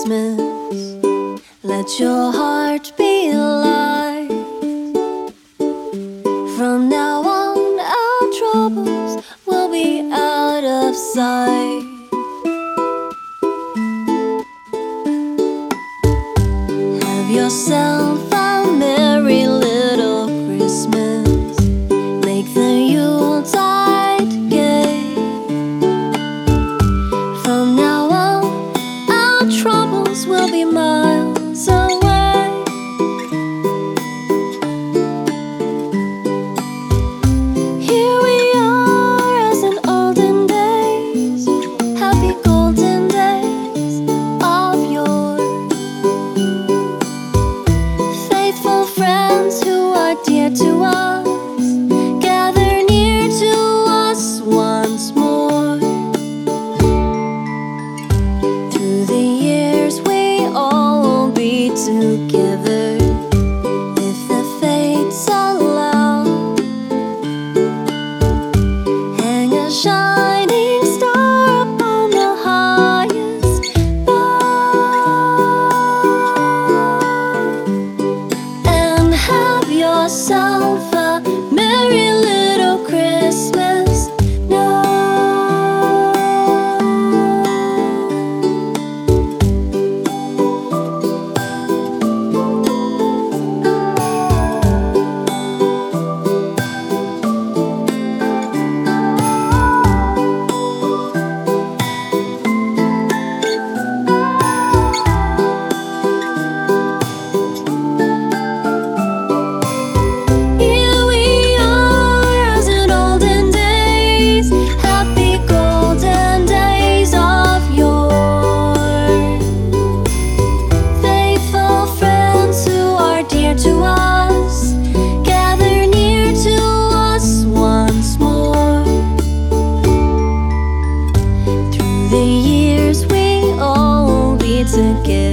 Christmas. Let your heart be light. From now on, our troubles will be out of sight. Have yourself a merry little Christmas. Make the Yuletide gay. From now on, our troubles will be miles away. Here we are as in olden days, happy golden days of yore. Faithful friends who are dear to us gather near to us once more. Through the years we all will be together, if the fates allow. Hang a shining star upon the highest bough, and have yourself a merry little Christmas now. Here we are as in olden days, happy golden days of yore. Faithful friends who are dear to us gather near to us once more. Through the years we all will be together,